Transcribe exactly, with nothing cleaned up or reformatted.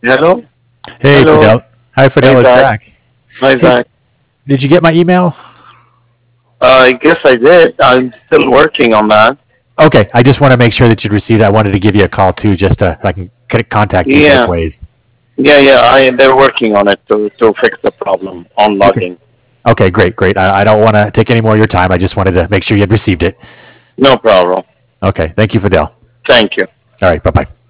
Hello? Hey, Hello? Fidel. Hi, Hi, Fidel. It's Zach. Zach. Hi, Hey, Zach. did you get my email? Uh, I guess I did. I'm still working on that. Okay, I just want to make sure that you'd received. I wanted to give you a call too, just to I can c- contact you both Yeah. ways. Yeah, yeah. I they're working on it to to fix the problem on Okay. logging. Okay, great, great. I, I don't want to take any more of your time. I just wanted to make sure you had received it. No problem. Okay, thank you, Fidel. Thank you. All right, bye bye.